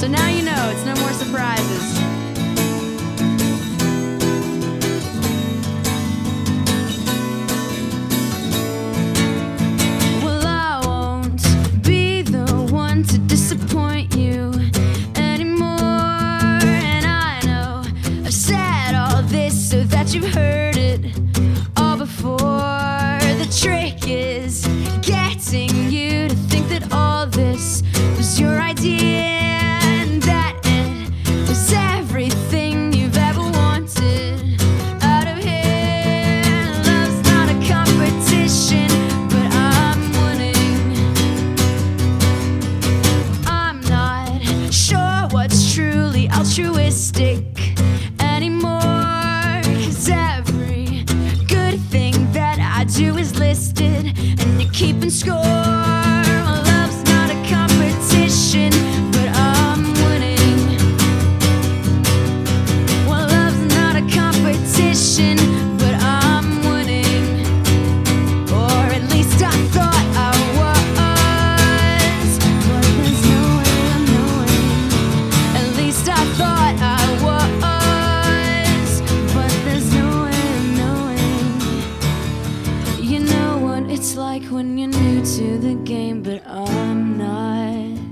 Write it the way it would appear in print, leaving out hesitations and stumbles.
So now you know, it's no more surprises. Well, I won't be the one to disappoint you anymore. And I know I've said all this so that you've heard it all before. The trick is getting you to think that all this was your idea, and that it was everything you've ever wanted out of here. Love's not a competition, but I'm winning. I'm not sure what's truly altruistic anymore, 'cause every good thing that I do is listed, and you're keeping score. Well, love's not a competition, but I'm winning. Well, love's not a competition, but I'm winning. Or at least I thought I was, but there's no way of knowing. At least I thought I was, but there's no way of knowing. You know what it's like when you're new to the game, but I'm not.